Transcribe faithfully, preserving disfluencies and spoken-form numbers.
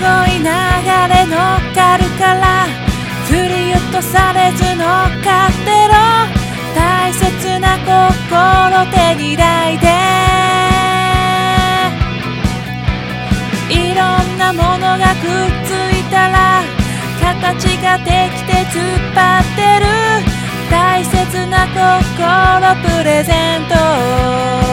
ごい流れ乗っかるから振り落とされず乗っかってろ大切な心手に抱いていろんなものがくっついたら形ができて突っ張ってる大切な心プレゼント